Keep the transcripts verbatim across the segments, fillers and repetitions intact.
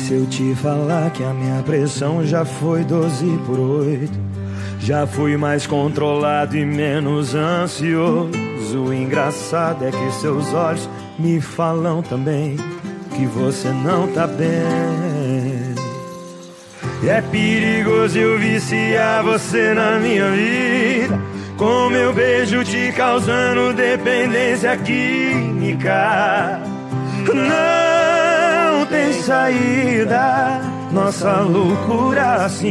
se eu te falar que a minha pressão já foi doze por oito? Já fui mais controlado e menos ansioso. O engraçado é que seus olhos me falam também que você não tá bem. E é perigoso eu viciar você na minha vida, com meu beijo te causando dependência química. Não tem saída, nossa loucura se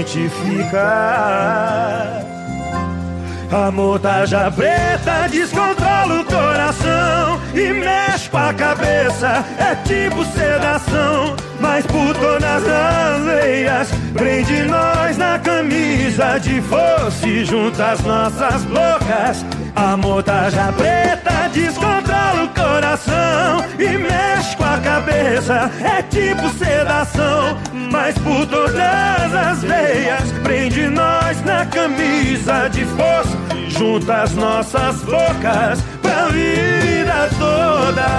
identifica. Amor tarja preta descontrola o coração e mexe com a cabeça, é tipo sedação, mas por todas as veias prende nós na camisa de força, junta as nossas bocas. Amor tarja preta descontrola o coração e mexe com a cabeça, é tipo sedação, mas por todas as veias prende nós na camisa de força, junta as nossas bocas pra vida toda.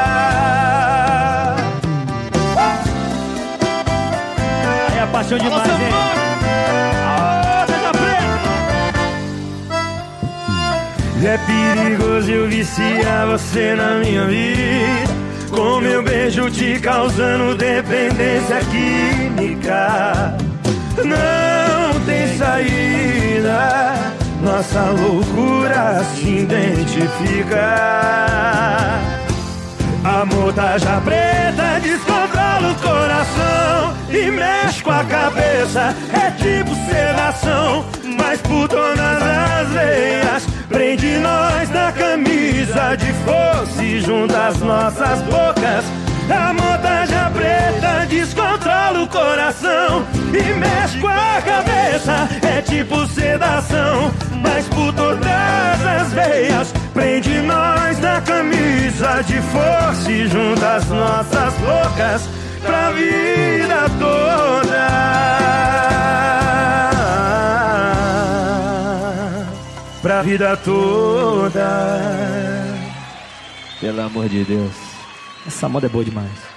É a paixão demais, hein? É perigoso eu viciar você na minha vida, com meu beijo te causando dependência química. Não tem saída, nossa loucura se identifica. Amor tarja preta descontrola o coração e mexe com a cabeça, é tipo sedação, mas por todas as veias prende nós na camisa de força e junta as nossas bocas. Amor tarja preta descontrola o coração e mexe com a cabeça, é tipo sedação, mas por todas as veias prende nós na camisa de força e junta as nossas bocas pra vida toda. Pra vida toda. Pelo amor de Deus, essa moda é boa demais.